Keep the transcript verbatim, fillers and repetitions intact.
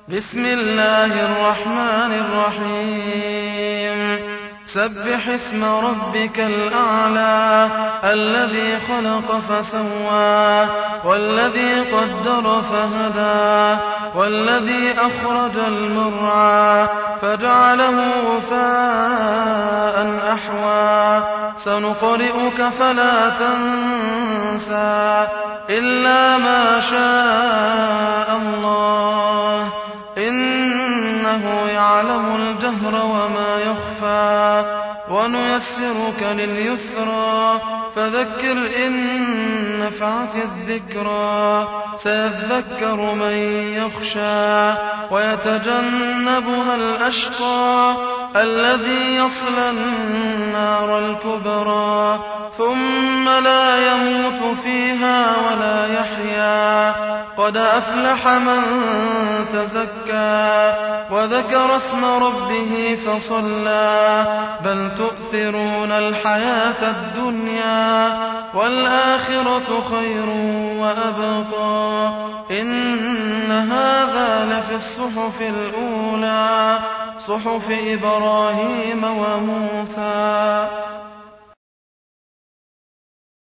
بسم الله الرحمن الرحيم سبح اسم ربك الأعلى الذي خلق فسوى والذي قدر فهدى والذي أخرج المرعى فجعله غثاء أحوى سنقرئك فلا تنسى إلا ما شاء الله إنه يعلم الجهر وما يخفى ونيسرك لليسرى فذكر إن نفعت الذكرى سيذكر من يخشى ويتجنبها الأشقى الذي يصلى النار الكبرى ثم لا يموت فيها ولا يحيا قد أفلح من تزكى وذكر اسم ربه فصلى بل تؤثرون الحياة الدنيا والآخرة خير وأبقى إن هذا لفي الصحف الأولى صحف إبراهيم وموسى